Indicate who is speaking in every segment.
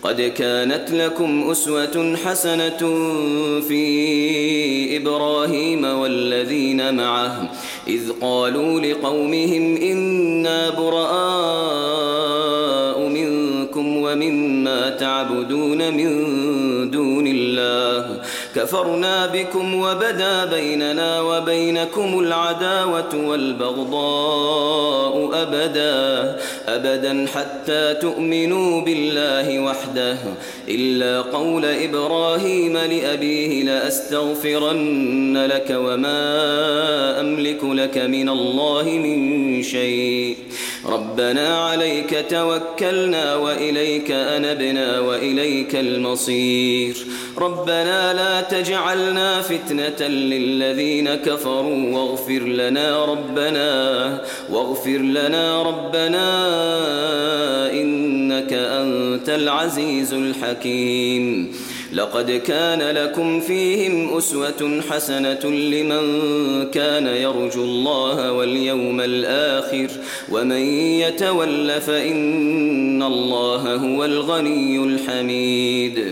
Speaker 1: قد كانت لكم أسوة حسنة في إبراهيم والذين معه إذ قالوا لقومهم إنا براء منكم ومما تعبدون من دون الله كفرنا بكم وبدا بيننا وبينكم العداوة والبغضاء أبدا حتى تؤمنوا بالله وحده إلا قول إبراهيم لأبيه لأستغفرن لك وما أملك لك من الله من شيء ربنا عليك توكلنا وإليك أنبنا وإليك المصير ربنا لا تجعلنا فتنة للذين كفروا واغفر لنا ربنا إنك أنت العزيز الحكيم لقد كان لكم فيهم أسوة حسنة لمن كان يرجو الله واليوم الآخر ومن يتول فإن الله هو الغني الحميد۔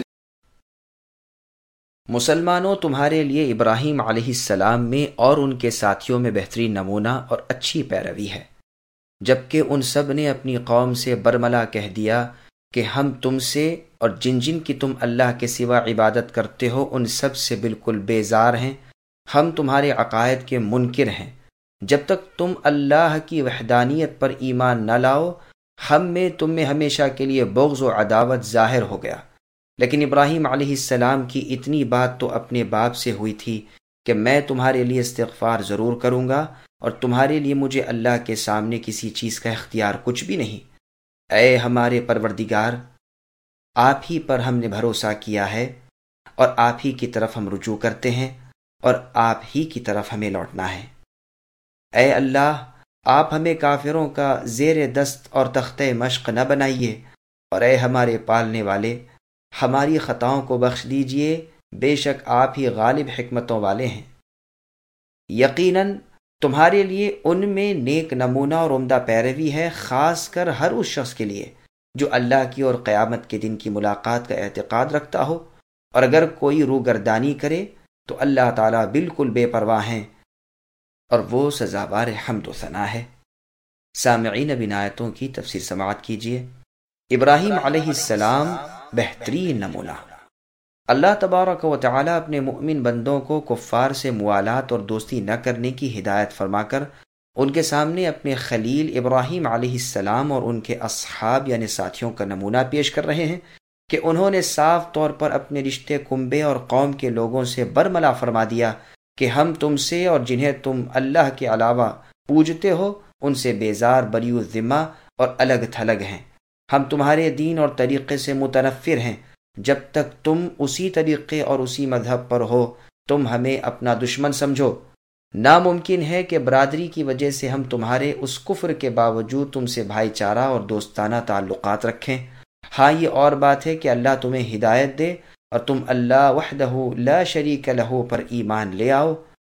Speaker 2: مسلمانوں، تمہارے لیے ابراہیم علیہ السلام میں اور ان کے ساتھیوں میں بہترین نمونہ اور اچھی پیروی ہے، جبکہ ان سب نے اپنی قوم سے برملا کہہ دیا کہ ہم تم سے اور جن جن کی تم اللہ کے سوا عبادت کرتے ہو ان سب سے بالکل بیزار ہیں، ہم تمہارے عقائد کے منکر ہیں۔ جب تک تم اللہ کی وحدانیت پر ایمان نہ لاؤ، ہم میں تم میں ہمیشہ کے لیے بغض و عداوت ظاہر ہو گیا۔ لیکن ابراہیم علیہ السلام کی اتنی بات تو اپنے باپ سے ہوئی تھی کہ میں تمہارے لیے استغفار ضرور کروں گا اور تمہارے لیے مجھے اللہ کے سامنے کسی چیز کا اختیار کچھ بھی نہیں۔ اے ہمارے پروردگار، آپ ہی پر ہم نے بھروسہ کیا ہے اور آپ ہی کی طرف ہم رجوع کرتے ہیں اور آپ ہی کی طرف ہمیں لوٹنا ہے۔ اے اللہ، آپ ہمیں کافروں کا زیر دست اور تختہ مشق نہ بنائیے، اور اے ہمارے پالنے والے، ہماری خطاؤں کو بخش دیجئے، بے شک آپ ہی غالب حکمتوں والے ہیں۔ یقیناً تمہارے لیے ان میں نیک نمونہ اور عمدہ پیروی ہے، خاص کر ہر اس شخص کے لیے جو اللہ کی اور قیامت کے دن کی ملاقات کا اعتقاد رکھتا ہو، اور اگر کوئی روگردانی کرے تو اللہ تعالیٰ بالکل بے پرواہ ہیں اور وہ سزاوار حمد و ثنا ہے۔ سامعین، اب ان آیتوں کی تفسیر سماعت کیجیے۔ ابراہیم علیہ السلام بہترین نمونہ۔ اللہ تبارک و تعالی اپنے مؤمن بندوں کو کفار سے موالات اور دوستی نہ کرنے کی ہدایت فرما کر ان کے سامنے اپنے خلیل ابراہیم علیہ السلام اور ان کے اصحاب یعنی ساتھیوں کا نمونہ پیش کر رہے ہیں کہ انہوں نے صاف طور پر اپنے رشتے کنبے اور قوم کے لوگوں سے برملا فرما دیا کہ ہم تم سے اور جنہیں تم اللہ کے علاوہ پوجتے ہو ان سے بیزار، بریء الذمہ اور الگ تھلگ ہیں۔ ہم تمہارے دین اور طریقے سے متنفر ہیں، جب تک تم اسی طریقے اور اسی مذہب پر ہو تم ہمیں اپنا دشمن سمجھو۔ ناممکن ہے کہ برادری کی وجہ سے ہم تمہارے اس کفر کے باوجود تم سے بھائی چارہ اور دوستانہ تعلقات رکھیں۔ ہاں، یہ اور بات ہے کہ اللہ تمہیں ہدایت دے اور تم اللہ وحدہ لا شریک لہ پر ایمان لے آؤ،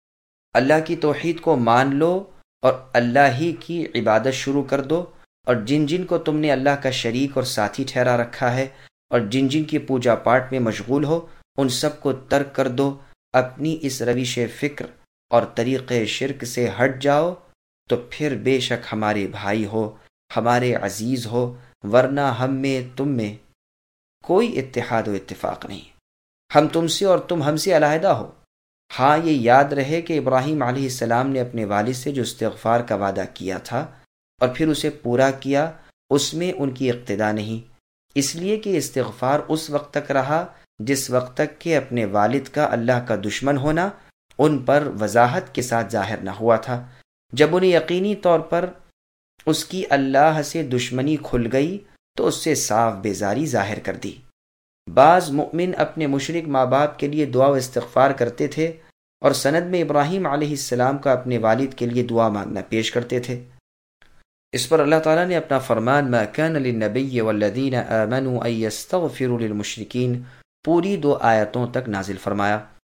Speaker 2: اللہ کی توحید کو مان لو اور اللہ ہی کی عبادت شروع کر دو، اور جن جن کو تم نے اللہ کا شریک اور ساتھی ٹھہرا رکھا ہے اور جن جن کی پوجا پاٹ میں مشغول ہو ان سب کو ترک کر دو، اپنی اس روش فکر اور طریقے شرک سے ہٹ جاؤ، تو پھر بے شک ہمارے بھائی ہو، ہمارے عزیز ہو، ورنہ ہم میں تم میں کوئی اتحاد و اتفاق نہیں، ہم تم سے اور تم ہم سے علیحدہ ہو۔ ہاں، یہ یاد رہے کہ ابراہیم علیہ السلام نے اپنے والد سے جو استغفار کا وعدہ کیا تھا اور پھر اسے پورا کیا، اس میں ان کی اقتدا نہیں، اس لیے کہ استغفار اس وقت تک رہا جس وقت تک کہ اپنے والد کا اللہ کا دشمن ہونا ان پر وضاحت کے ساتھ ظاہر نہ ہوا تھا۔ جب انہیں یقینی طور پر اس کی اللہ سے دشمنی کھل گئی تو اس سے صاف بیزاری ظاہر کر دی۔ بعض مؤمن اپنے مشرک ماں باپ کے لیے دعا و استغفار کرتے تھے اور سند میں ابراہیم علیہ السلام کا اپنے والد کے لیے دعا مانگنا پیش کرتے تھے۔ اس پر اللہ تعالیٰ نے اپنا فرمان ما كان للنبی والذین آمنوا ان يستغفروا للمشرکین پوری 2 آیتوں تک نازل فرمایا،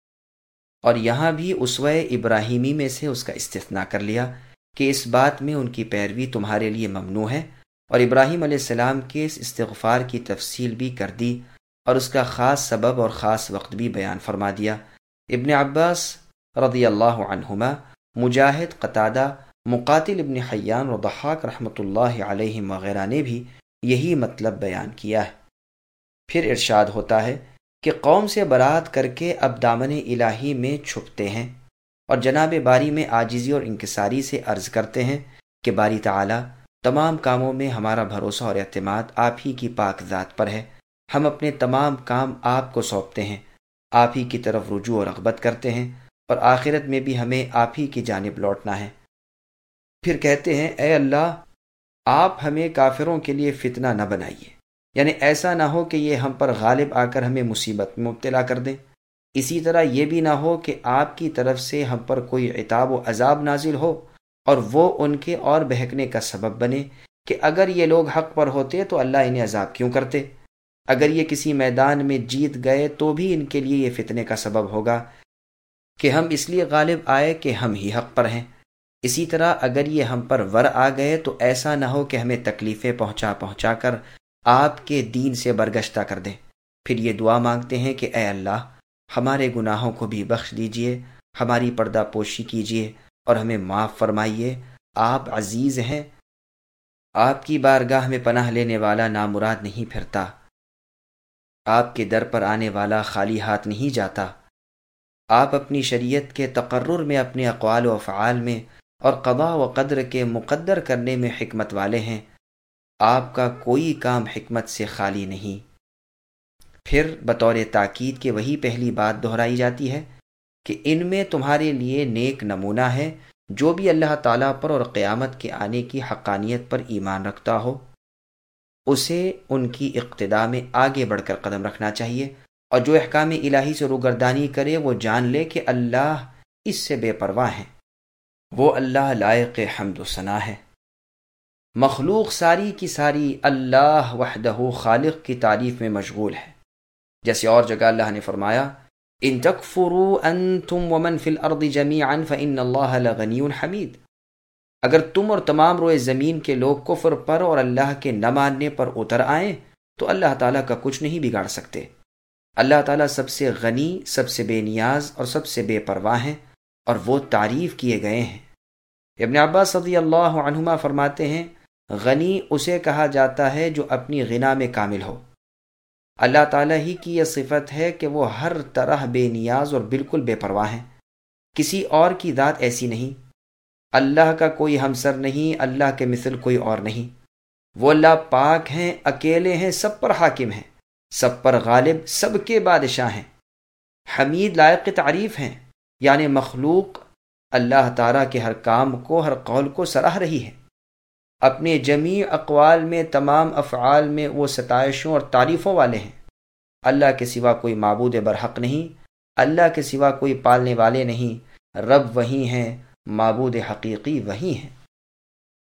Speaker 2: اور یہاں بھی اسوہ ابراہیمی میں سے اس کا استثناء کر لیا کہ اس بات میں ان کی پیروی تمہارے لیے ممنوع ہے اور ابراہیم علیہ السلام کے اس استغفار کی تفصیل بھی کر دی اور اس کا خاص سبب اور خاص وقت بھی بیان فرما دیا۔ ابن عباس رضی اللہ عنہما، مجاہد، قتادہ، مقاتل ابن حیان اور ضحاک رحمۃ اللہ علیہم وغیرہ نے بھی یہی مطلب بیان کیا ہے۔ پھر ارشاد ہوتا ہے کہ قوم سے برات کر کے اب دامن الہی میں چھپتے ہیں اور جناب باری میں عاجزی اور انکساری سے عرض کرتے ہیں کہ باری تعالی، تمام کاموں میں ہمارا بھروسہ اور اعتماد آپ ہی کی پاک ذات پر ہے۔ ہم اپنے تمام کام آپ کو سونپتے ہیں، آپ ہی کی طرف رجوع اور رغبت کرتے ہیں، اور آخرت میں بھی ہمیں آپ ہی کی جانب لوٹنا ہے۔ پھر کہتے ہیں، اے اللہ، آپ ہمیں کافروں کے لیے فتنہ نہ بنائیے، یعنی ایسا نہ ہو کہ یہ ہم پر غالب آ کر ہمیں مصیبت میں مبتلا کر دیں۔ اسی طرح یہ بھی نہ ہو کہ آپ کی طرف سے ہم پر کوئی عتاب و عذاب نازل ہو اور وہ ان کے اور بہکنے کا سبب بنے کہ اگر یہ لوگ حق پر ہوتے تو اللہ انہیں عذاب کیوں کرتے، اگر یہ کسی میدان میں جیت گئے تو بھی ان کے لیے یہ فتنے کا سبب ہوگا کہ ہم اس لیے غالب آئے کہ ہم ہی حق پر ہیں۔ اسی طرح اگر یہ ہم پر ور آ گئے تو ایسا نہ ہو کہ ہمیں تکلیفیں پہنچا کر آپ کے دین سے برگشتہ کر دیں۔ پھر یہ دعا مانگتے ہیں کہ اے اللہ، ہمارے گناہوں کو بھی بخش دیجئے، ہماری پردہ پوشی کیجئے اور ہمیں معاف فرمائیے۔ آپ عزیز ہیں، آپ کی بارگاہ میں پناہ لینے والا نامراد نہیں پھرتا، آپ کے در پر آنے والا خالی ہاتھ نہیں جاتا۔ آپ اپنی شریعت کے تقرر میں، اپنے اقوال و افعال میں اور قضاء و قدر کے مقدر کرنے میں حکمت والے ہیں۔ آپ کا کوئی کام حکمت سے خالی نہیں۔ پھر بطور تاکید کے وہی پہلی بات دہرائی جاتی ہے کہ ان میں تمہارے لیے نیک نمونہ ہے، جو بھی اللہ تعالیٰ پر اور قیامت کے آنے کی حقانیت پر ایمان رکھتا ہو، اسے ان کی اقتداء میں آگے بڑھ کر قدم رکھنا چاہیے، اور جو احکام الہی سے روگردانی کرے وہ جان لے کہ اللہ اس سے بے پرواہ ہیں۔ وہ اللہ لائق حمد و ثنا ہے۔ مخلوق ساری کی ساری اللہ وحدہ خالق کی تعریف میں مشغول ہے، جیسے اور جگہ اللہ نے فرمایا، ان تکفروا انتم ومن فی الارض جمیعا فان اللہ لغنی حمید۔ اگر تم اور تمام روئے زمین کے لوگ کفر پر اور اللہ کے نہ ماننے پر اتر آئیں تو اللہ تعالیٰ کا کچھ نہیں بگاڑ سکتے۔ اللہ تعالیٰ سب سے غنی، سب سے بے نیاز اور سب سے بے پرواہ ہیں، اور وہ تعریف کیے گئے ہیں۔ ابن عباس رضی اللہ عنہما فرماتے ہیں، غنی اسے کہا جاتا ہے جو اپنی غنا میں کامل ہو۔ اللہ تعالیٰ ہی کی یہ صفت ہے کہ وہ ہر طرح بے نیاز اور بالکل بے پرواہ ہیں، کسی اور کی ذات ایسی نہیں۔ اللہ کا کوئی ہمسر نہیں، اللہ کے مثل کوئی اور نہیں۔ وہ اللہ پاک ہیں، اکیلے ہیں، سب پر حاکم ہیں، سب پر غالب، سب کے بادشاہ ہیں، حمید لائق تعریف ہیں، یعنی مخلوق اللہ تعالیٰ کے ہر کام کو، ہر قول کو سراہ رہی ہے۔ اپنے جمیع اقوال میں، تمام افعال میں وہ ستائشوں اور تعریفوں والے ہیں۔ اللہ کے سوا کوئی معبود برحق نہیں، اللہ کے سوا کوئی پالنے والے نہیں، رب وہی ہیں، معبود حقیقی وہی ہیں۔